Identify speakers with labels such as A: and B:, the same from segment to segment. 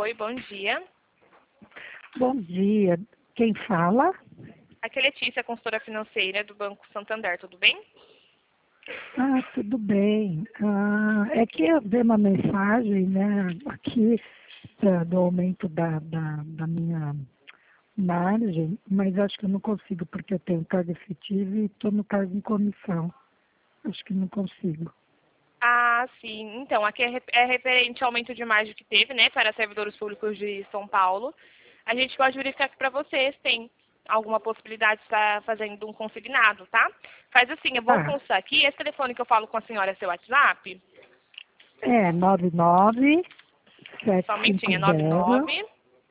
A: Oi, bom dia.
B: Bom dia. Quem fala?
A: Aqui é Letícia, consultora financeira do Banco Santander, tudo bem?
B: Tudo bem. É que eu dei uma mensagem, né, aqui do aumento da minha margem, mas acho que eu não consigo porque eu tenho cargo efetivo e estou no cargo em comissão. Acho que não consigo.
A: Ah, sim. Então, aqui é referente ao aumento de margem que teve, né, para servidores públicos de São Paulo. A gente pode verificar aqui para vocês, tem alguma possibilidade de estar fazendo um consignado, tá? Faz assim, eu vou
B: Tá.
A: constar aqui, esse telefone que eu falo com a senhora é seu WhatsApp?
B: É 99
A: Só um minutinho, é
B: 750
A: 99,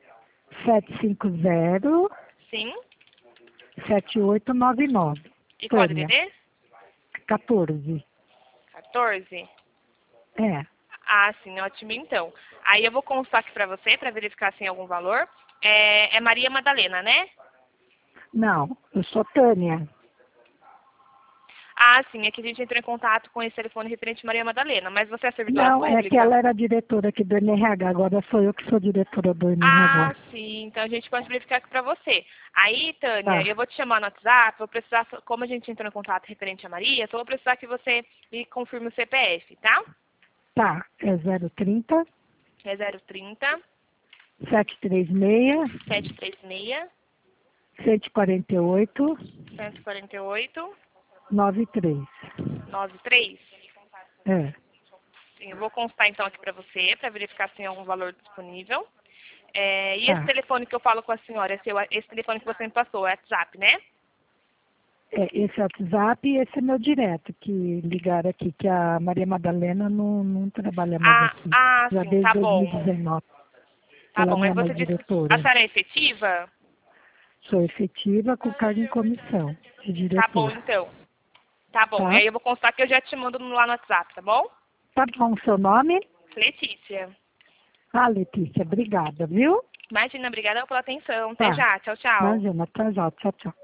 B: 750
A: sim.
B: 7899.
A: E qual é o
B: Tânia,
A: DDD?
B: 14.
A: 14.
B: É.
A: Ah, sim, ótimo então. Aí eu vou constar aqui para você, para verificar se tem algum valor. É Maria Madalena, né?
B: Não, eu sou Tânia.
A: Ah, sim, é que a gente entrou em contato com esse telefone referente a Maria Madalena, mas você é servidora
B: Não, é que
A: pública?
B: ela era diretora aqui do NRH, agora sou eu que sou diretora do
A: Ah,
B: NRH.
A: sim, então a gente pode verificar aqui para você. Aí, Tânia, eu
B: Tá,
A: vou te chamar no WhatsApp, vou precisar, como a gente entrou em contato referente a Maria, só vou precisar que você me confirme o CPF, tá?
B: tá, é 030
A: É 030
B: 736
A: 736
B: 148
A: 148
B: 93.
A: 93.
B: É,
A: Sim, eu vou constar então aqui para você, para verificar se tem algum valor disponível. E esse
B: tá.
A: telefone que eu falo com a senhora, esse telefone que você me passou, é WhatsApp, né?
B: Esse é o WhatsApp e esse é meu direto, que ligaram aqui, que a Maria Madalena não trabalha mais aqui, já
A: Sim,
B: desde
A: tá bom.
B: 2019.
A: Tá
B: Ela
A: bom.
B: não
A: Aí
B: é
A: você
B: mais
A: disse que a
B: diretora.
A: senhora é efetiva?
B: Sou efetiva com cargo em comissão de
A: Tá bom,
B: diretor,
A: então. Tá bom. E
B: tá?
A: aí eu vou constar que eu já te mando lá no WhatsApp, tá bom?
B: Tá bom, seu nome?
A: Letícia.
B: Letícia, obrigada, viu?
A: Imagina, obrigada pela atenção. Até
B: Tá,
A: já. Tchau, tchau.
B: imagina, tá já, tchau, tchau.